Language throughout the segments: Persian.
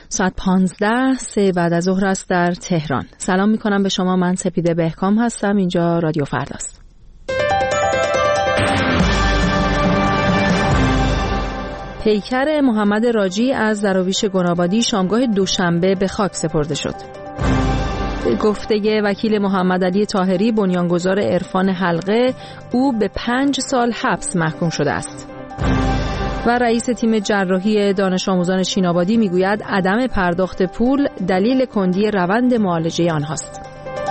ساعت 15 بعد از ظهر است در تهران. سلام میکنم به شما. من سپیده بهکام هستم. اینجا رادیو فرداست. پیکر محمد راجی از دراویش گنابادی شامگاه دوشنبه به خاک سپرده شد. گفته وکیل محمد علی طاهری بنیانگذار عرفان حلقه، او به 5 سال حبس محکوم شده است. و رئیس تیم جراحی دانش آموزان شینابادی میگوید عدم پرداخت پول دلیل کندی روند معالجه آنهاست.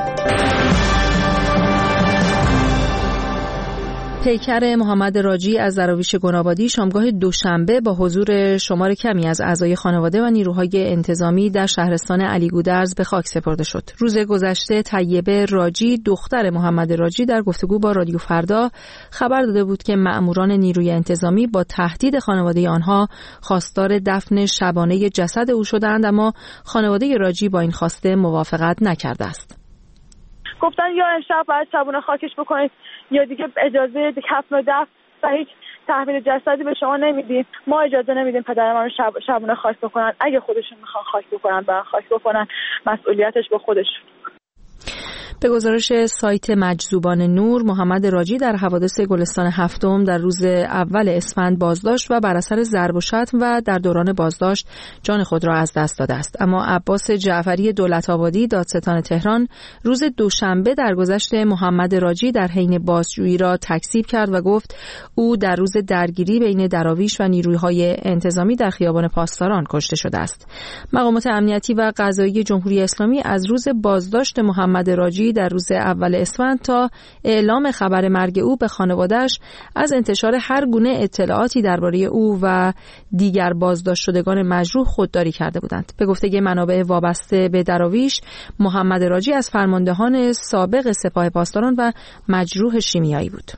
پیکر محمد راجی از دراویش گنابادی شامگاه دوشنبه با حضور شمار کمی از اعضای خانواده و نیروهای انتظامی در شهرستان علی گودرز به خاک سپرده شد. روز گذشته طیبه راجی، دختر محمد راجی، در گفتگو با رادیو فردا خبر داده بود که مأموران نیروی انتظامی با تهدید خانواده آنها خواستار دفن شبانه جسد او شدند، اما خانواده راجی با این خواسته موافقت نکرده است. گفتن یا امشب باید شبونه خاکش بکنید یا دیگه اجازه کفن و دفن و هیچ تحویل جسدی به شما نمیدیم. ما اجازه نمیدیم پدرم رو شبونه خاک بکنن. اگه خودشون میخوان خاک بکنن برن خاک بکنن، مسئولیتش به خودشون. به گزارش سایت مجذوبان نور، محمد راجی در حوادث گلستان هفتم در روز اول اسفند بازداشت و بر اثر ضرب و شتم و در دوران بازداشت جان خود را از دست داده است. اما عباس جعفری دولت‌آبادی، دادستان تهران، روز دوشنبه درگذشت محمد راجی در حین بازجویی را تکذیب کرد و گفت او در روز درگیری بین دراویش و نیروهای انتظامی در خیابان پاسداران کشته شده است. مقامات امنیتی و قضایی جمهوری اسلامی از روز بازداشت محمد راجی در روز اول اسفند تا اعلام خبر مرگ او به خانواده‌اش از انتشار هر گونه اطلاعاتی درباره او و دیگر بازداشت شدگان مجروح خودداری کرده بودند. به گفته منابع وابسته به دراویش، محمد راجی از فرماندهان سابق سپاه پاسداران و مجروح شیمیایی بود.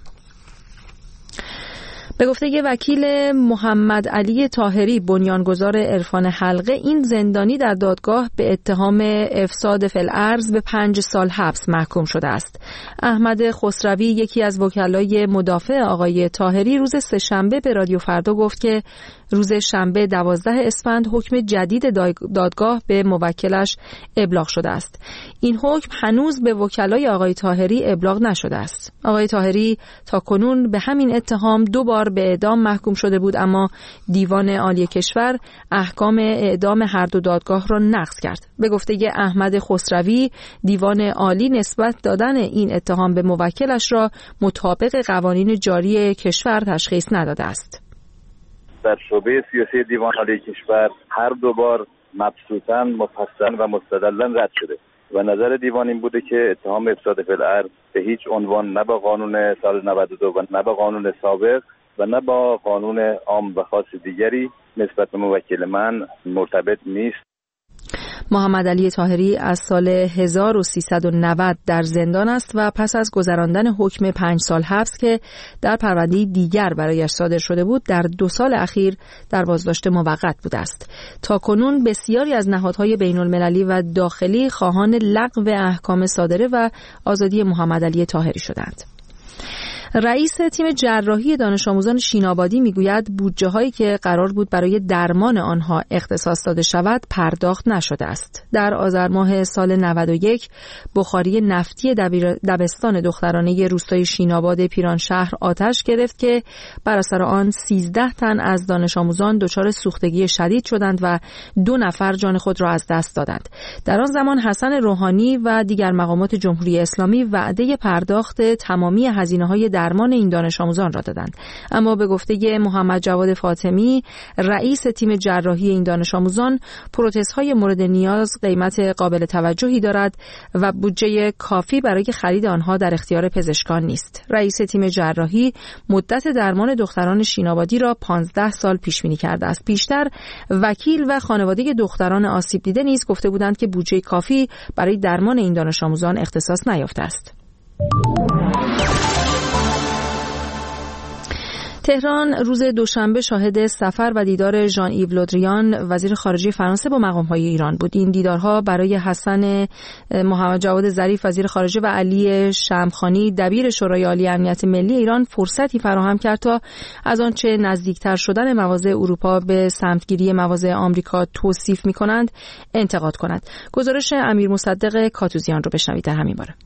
به گفته وکیل محمد علی طاهری بنیانگذار عرفان حلقه، این زندانی در دادگاه به اتهام افساد فی الارض به 5 سال حبس محکوم شده است. احمد خسروی، یکی از وکلای مدافع آقای طاهری، روز سه‌شنبه به رادیو فردا گفت که روز شنبه 12 اسفند حکم جدید دادگاه به موکلش ابلاغ شده است. این حکم هنوز به وکلای آقای طاهری ابلاغ نشده است. آقای طاهری تاکنون به همین اتهام 2 بار به اعدام محکوم شده بود، اما دیوان عالی کشور احکام اعدام هر دو دادگاه را نقض کرد. به گفته احمد خسروی، دیوان عالی نسبت دادن این اتهام به موکلش را مطابق قوانین جاری کشور تشخیص نداده است. در شعبه سیاسی دیوان عالی کشور هر 2 بار مبسوطاً، مفصلاً و مستدلاً رد شده و نظر دیوان این بوده که اتهام افساد فی الارض به هیچ عنوان نه با قانون سال 92 و نه با قانون سابق و نه با قانون عام و خاص دیگری نسبت به موکل من مرتبط نیست. محمد علی طاهری از سال 1390 در زندان است و پس از گذراندن حکم 5 سال حبس که در پرونده دیگر برایش صادر شده بود، در 2 سال اخیر در بازداشت موقت بوده است. تاکنون بسیاری از نهادهای بین‌المللی و داخلی خواهان لغو احکام صادره و آزادی محمد علی طاهری شدند. رئیس تیم جراحی دانش آموزان شینابادی میگوید بودجه هایی که قرار بود برای درمان آنها اختصاص داده شود پرداخت نشده است. در آذر ماه سال 91 بخاری نفتی دبستان دخترانه روستای شیناباد پیرانشهر آتش گرفت که بر اثر آن 13 تن از دانش آموزان دچار سوختگی شدید شدند و 2 نفر جان خود را از دست دادند. در آن زمان حسن روحانی و دیگر مقامات جمهوری اسلامی وعده پرداخت تمامی هزینه‌های درمان این دانش آموزان را دادند، اما به گفته محمد جواد فاطمی، رئیس تیم جراحی این دانش آموزان، پروتزهای مورد نیاز قیمت قابل توجهی دارد و بودجه کافی برای خرید آنها در اختیار پزشکان نیست. رئیس تیم جراحی مدت درمان دختران شینابادی را 15 سال پیش بینی کرده است. پیشتر وکیل و خانواده دختران آسیب دیده نیز گفته بودند که بودجه کافی برای درمان این دانش آموزان اختصاص نیافته است. تهران روز دوشنبه شاهد سفر و دیدار ژان ایو لودریان وزیر خارجه فرانسه با مقام‌های ایران بود. این دیدارها برای حسن محمد جواد ظریف وزیر خارجه و علی شمخانی دبیر شورای عالی امنیت ملی ایران فرصتی فراهم کرد تا از آنچه نزدیکتر شدن مواضع اروپا به سمتگیری مواضع آمریکا توصیف می‌کنند انتقاد کند. گزارش امیر مصدق کاتوزیان رو بشنوید در همین باره.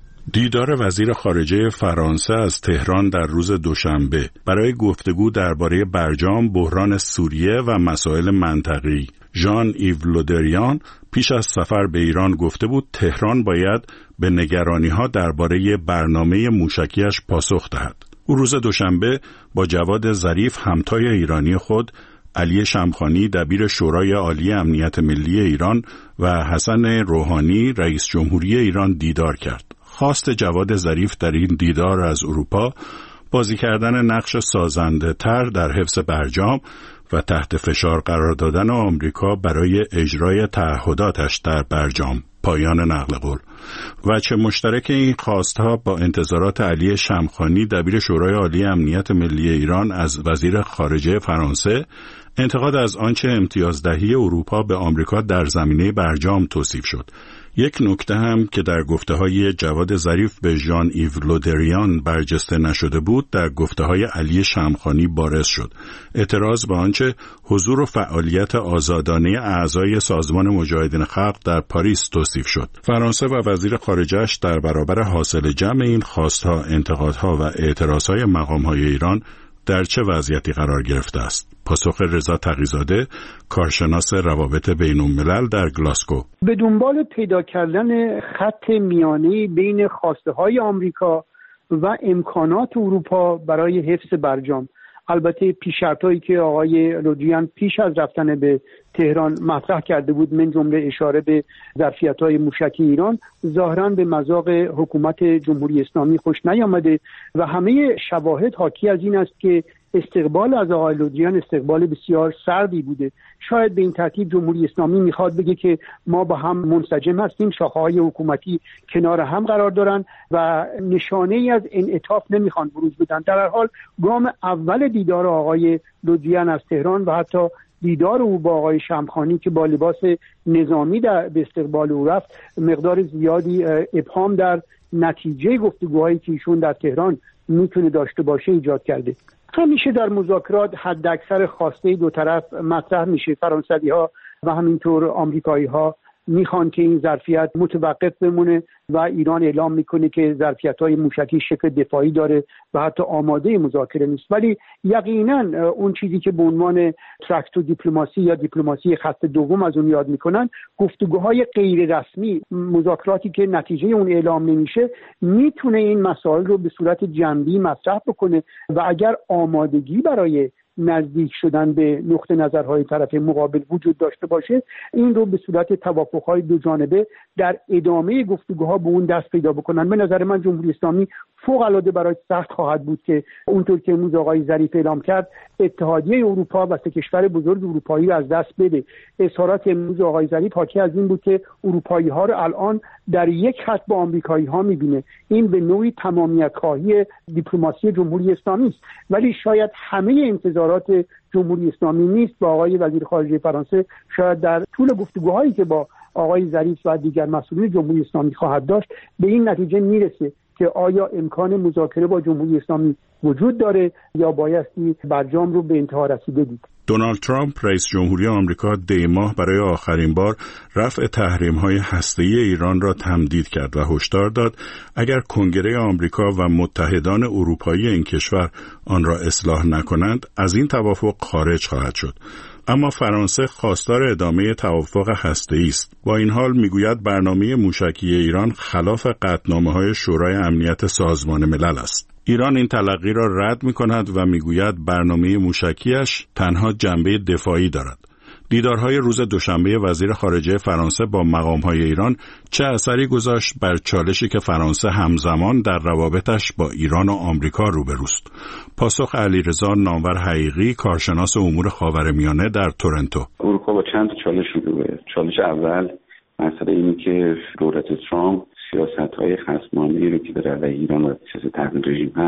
دیدار وزیر خارجه فرانسه از تهران در روز دوشنبه برای گفتگو درباره برجام، بحران سوریه و مسائل منطقه‌ای. ژان ایو لودریان پیش از سفر به ایران گفته بود تهران باید به نگرانی‌ها درباره برنامه موشکیش پاسخ دهد. او روز دوشنبه با جواد ظریف همتای ایرانی خود، علی شمخانی دبیر شورای عالی امنیت ملی ایران و حسن روحانی رئیس جمهوری ایران دیدار کرد. خواست جواد ظریف در این دیدار از اروپا بازی کردن نقش سازنده تر در حفظ برجام و تحت فشار قرار دادن آمریکا برای اجرای تعهداتش در برجام، پایان نقل قول. وجه مشترک این خواستها با انتظارات علی شمخانی دبیر شورای عالی امنیت ملی ایران از وزیر خارجه فرانسه، انتقاد از آنچه امتیازدهی اروپا به آمریکا در زمینه برجام توصیف شد. یک نکته هم که در گفته‌های جواد ظریف به ژان ایو لودریان برجسته نشده بود در گفته‌های علی شمخانی بارز شد. اعتراض به آنچه حضور و فعالیت آزادانه اعضای سازمان مجاهدین خلق در پاریس توصیف شد. فرانسه و وزیر خارجه‌اش در برابر حاصل جمع این خواستها، انتقادها و اعتراضهای مقام‌های ایران در چه وضعیتی قرار گرفته است؟ پاسخ رضا تقی‌زاده، کارشناس روابط بین‌الملل در گلاسگو. به دنبال پیدا کردن خط میانه‌ای بین خواسته‌های آمریکا و امکانات اروپا برای حفظ برجام. البته پیش‌شرطایی که آقای لودریان پیش از رفتن به تهران مطرح کرده بود، من جمله اشاره به ظرفیت‌های موشکی ایران، ظاهراً به مذاق حکومت جمهوری اسلامی خوش نیامده و همه شواهد حاکی از این است که استقبال از آقای لودریان استقبال بسیار سردی بوده. شاید به این ترتیب جمهوری اسلامی میخواد بگه که ما با هم منسجم هستیم، شاخه‌های حکومتی کنار هم قرار دارن و نشانه‌ای از انعطاف نمیخوان بروز بدن. در هر حال گام اول دیدار آقای لودریان از تهران و حتی دیدار او با آقای شمخانی که با لباس نظامی به استقبال او رفت، مقدار زیادی ابهام در نتیجه گفتگوهایی که ایشون در تهران میتونه داشته باشه ایجاد کرده. همیشه در مذاکرات حداکثر خواسته دو طرف مطرح میشه. فرانسوی‌ها و همینطور آمریکایی‌ها میخوان که این ظرفیت متوقف بمونه و ایران اعلام میکنه که ظرفیت‌های موشکی شکل دفاعی داره و حتی آماده مذاکره نیست. ولی یقینا اون چیزی که به عنوان تراکتو دیپلماسی یا دیپلماسی خط دوم از اون یاد میکنن، گفتگوهای غیر رسمی، مذاکراتی که نتیجه اون اعلام نمیشه، میتونه این مسائل رو به صورت جنبی مطرح بکنه و اگر آمادگی برای نزدیک شدن به نقطه نظرهای طرف مقابل وجود داشته باشه، این رو به صورت توافقهای دو جانبه در ادامه گفتگوها به اون دست پیدا بکنن. به نظر من جمهوری اسلامی فوق العاده برای سخت خواهد بود که اونطور که امروز آقای ظریف اعلام کرد اتحادیه اروپا و سه کشور بزرگ اروپایی رو از دست بده. اظهارات امروز آقای ظریف حاکی از این بود که اروپایی ها رو الان در یک خط با آمریکایی ها میبینه. این به نوعی تمامیت خواهی دیپلماسی جمهوری اسلامی است، ولی شاید همه انتظارات جمهوری اسلامی نیست. با آقای وزیر خارجه فرانسه شاید در طول گفتگوهایی که با آقای ظریف و دیگر مسئولین جمهوری اسلامی خواهد داشت به این نتیجه میرسه که آیا امکان مذاکره با جمهوری اسلامی وجود داره یا بایستی برجام رو به انتها رسیده دید. دونالد ترامپ رئیس جمهوری آمریکا دی ماه برای آخرین بار رفع تحریم‌های هسته‌ای ایران را تمدید کرد و هشدار داد اگر کنگره آمریکا و متحدان اروپایی این کشور آن را اصلاح نکنند از این توافق خارج خواهد شد. اما فرانسه خواستار ادامه توافق هسته‌ای است. با این حال میگوید برنامه موشکی ایران خلاف قطعنامه‌های شورای امنیت سازمان ملل است. ایران این تلقی را رد می‌کند و میگوید برنامه موشکیش تنها جنبه دفاعی دارد. دیدارهای روز دوشنبه وزیر خارجه فرانسه با مقام‌های ایران چه اثری گذاشت بر چالشی که فرانسه همزمان در روابطش با ایران و آمریکا روبروست؟ پاسخ علیرضا نامور حقیقی، کارشناس امور خاورمیانه در تورنتو. اروپا با چند چالش روبروست. چالش اول مسئله اینه که دولت ترامپ سیاست‌های خصمانه‌ای رو که در علیه ایران و سیاست تحریم رژیم هست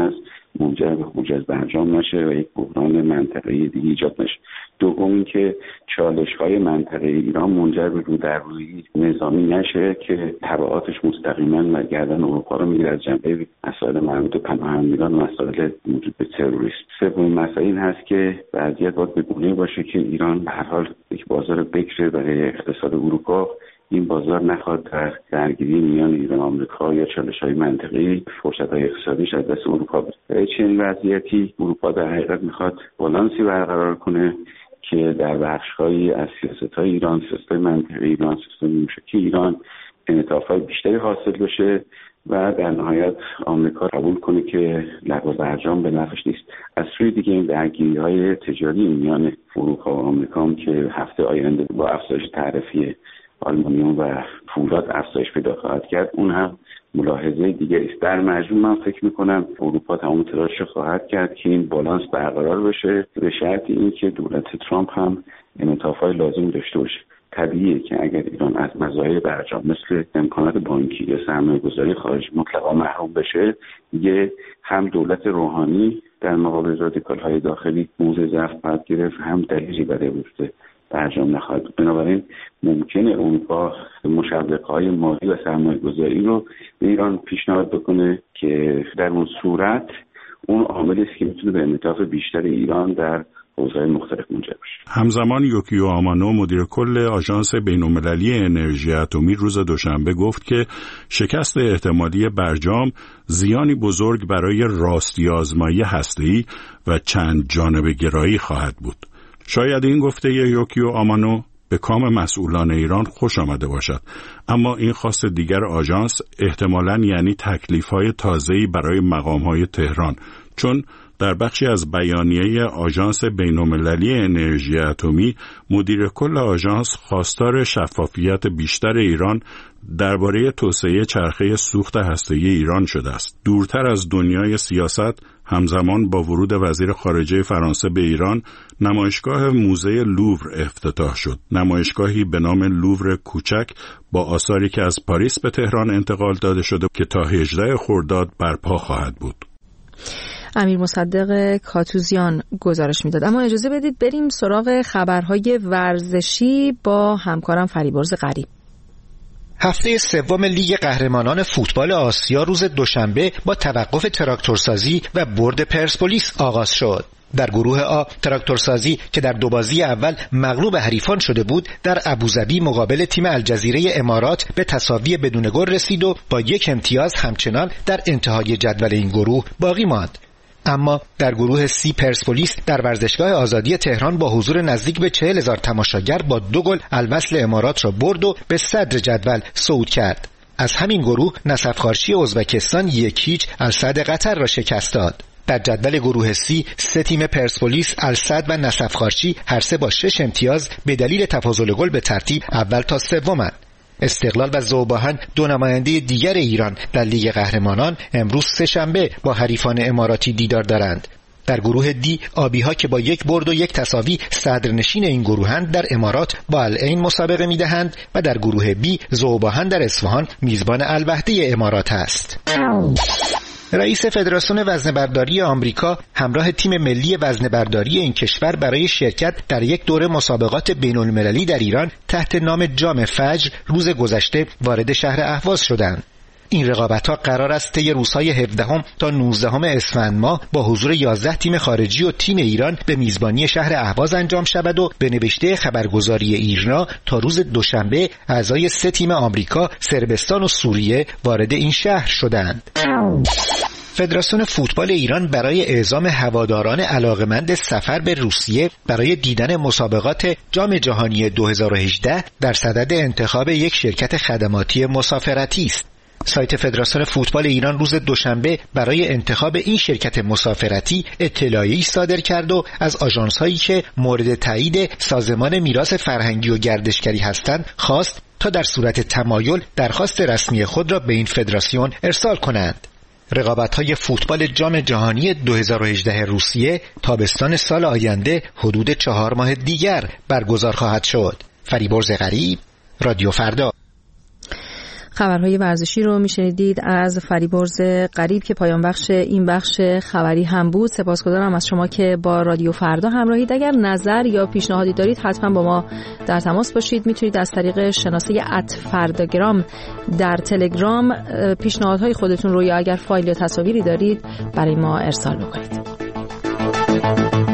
منجر به خروج از برجام نشه و یک بحران منطقه‌ای دیگه ایجاد نشه. دوم اینکه چالش‌های منطقه ایران منجر به رودررویی نظامی نشه که تبعاتش مستقیما و گردن اروپا رو میگیره از جنبه مسائل مربوط به پناهندگان و مسائل موجود به تروریسم. سومین مسئله این هست که وضعیت باید به گونه‌ای باشه که ایران به هر حال یک بازار بکر برای اقتصاد اروپا، این بازار نخواد در درگیری میان ایران و آمریکا یا چالش‌های منطقه‌ای فرصت‌های اقتصادیش از دست اروپا بره. در چنین وضعیتی اروپا در حقیقت میخواد بالانسی برقرار کنه که در بخش‌هایی از سیاست‌های ایران، سیاست‌های منطقه‌ای ایران، سیاست موشکی ایران انعطاف‌های بیشتری حاصل بشه و در نهایت آمریکا قبول کنه که لغو برجام به نفعش نیست. از سوی دیگه این درگیری‌های تجاری میان اروپا و آمریکا هم که هفته آینده با افزایش تعرفه آلومینیوم و فولاد افزایش پیدا خواهد کرد، اون هم ملاحظه دیگه است. در مجموع من فکر میکنم اروپا تمام تلاشش خواهد کرد که این بالانس برقرار بشه، به شرط اینکه دولت ترامپ هم انعطاف‌های لازم داشته باشه. طبیعیه که اگر ایران از مزایای برجام مثل امکانات بانکی یا سرمایه‌گذاری خارجی مطلقا محروم بشه، دیگه هم دولت روحانی در مقابل رادیکال‌های داخلی موضع ضعف خواهد گرفت، هم دلیلی برای وجود برجام نخواهد بود. بنابراین ممکنه اروپا مشوق‌های مالی و سرمایه‌گذاری رو به ایران پیشنهاد بکنه که در اون صورت اون عاملی است که میتونه به انعطاف بیشتر ایران در حوزه‌های مختلف منجر بشه. همزمان یوکیو آمانو مدیر کل آژانس بین‌المللی انرژی اتمی روز دوشنبه گفت که شکست احتمالی برجام زیانی بزرگ برای راستی آزمایی هسته‌ای و چند جانبه گرایی خواهد بود. شاید این گفته یوکیو آمانو به کام مسئولان ایران خوش آمده باشد، اما این خواست دیگر آژانس احتمالاً یعنی تکلیف‌های تازه‌ای برای مقام‌های تهران، چون در بخشی از بیانیه آژانس بین‌المللی انرژی اتمی مدیر کل آژانس خواستار شفافیت بیشتر ایران درباره توسعه چرخه سوخت هسته‌ای ایران شده است. دورتر از دنیای سیاست، همزمان با ورود وزیر خارجه فرانسه به ایران، نمایشگاه موزه لوور افتتاح شد. نمایشگاهی به نام لوور کوچک با آثاری که از پاریس به تهران انتقال داده شده که تا 18 خرداد برپا خواهد بود. امیر مصدق کاتوزیان گزارش میداد. اما اجازه بدید بریم سراغ خبرهای ورزشی با همکارم فریبرز غریب. هفته سوم لیگ قهرمانان فوتبال آسیا روز دوشنبه با توقف تراکتورسازی و برد پرسپولیس آغاز شد. در گروه آ تراکتورسازی که در دو بازی اول مغلوب حریفان شده بود، در ابوظبی مقابل تیم الجزیره امارات به تساوی بدون گل رسید و با 1 امتیاز همچنان در انتهای جدول این گروه باقی ماند. اما در گروه سی پرسپولیس در ورزشگاه آزادی تهران با حضور نزدیک به 40,000 تماشاگر با 2 گل الوصل امارات را برد و به صدر جدول صعود کرد. از همین گروه نصفخارشی ازبکستان 1-0 السد قطر را شکست داد. در جدول گروه سی 3 تیم پرسپولیس، السد و نصفخارشی هر سه با 6 امتیاز به دلیل تفاضل گل به ترتیب اول تا سومند. استقلال و ذوباهن 2 نماینده دیگر ایران در لیگ قهرمانان امروز سه‌شنبه با حریفان اماراتی دیدار دارند. در گروه دی آبی‌ها که با 1 برد و 1 تساوی صدرنشین این گروهند در امارات با العین مسابقه می‌دهند و در گروه بی ذوباهن در اصفهان میزبان الوحده امارات است. رئیس فدراسیون وزنه‌برداری آمریکا همراه تیم ملی وزنه‌برداری این کشور برای شرکت در یک دوره مسابقات بین‌المللی در ایران تحت نام جام فجر روز گذشته وارد شهر اهواز شدند. این رقابت‌ها قرار است طی روزهای 17 تا 19 اسفند ماه با حضور 11 تیم خارجی و تیم ایران به میزبانی شهر اهواز انجام شود و به نوشته خبرگزاری ایرنا تا روز دوشنبه اعضای 3 تیم آمریکا، صربستان و سوریه وارد این شهر شدند. فدراسیون فوتبال ایران برای اعزام هواداران علاقمند سفر به روسیه برای دیدن مسابقات جام جهانی 2018 در صدد انتخاب یک شرکت خدماتی مسافرتی است. سایت فدراسیون فوتبال ایران روز دوشنبه برای انتخاب این شرکت مسافرتی اطلاعیه‌ای صادر کرد و از آژانس‌هایی که مورد تایید سازمان میراث فرهنگی و گردشگری هستند خواست تا در صورت تمایل درخواست رسمی خود را به این فدراسیون ارسال کنند. رقابت‌های فوتبال جام جهانی 2018 روسیه تابستان سال آینده حدود 4 ماه دیگر برگزار خواهد شد. فریبرز غریب، رادیو فردا. خبرهای ورزشی رو میشنیدید از فریبرز غریب که پایان بخش این بخش خبری هم بود. سپاسگزارم از شما که با رادیو فردا همراهید. اگر نظر یا پیشنهادی دارید حتما با ما در تماس باشید. میتونید از طریق شناسه @فرداگرام در تلگرام پیشنهادهای خودتون رو یا اگر فایل یا تصاویری دارید برای ما ارسال بکنید.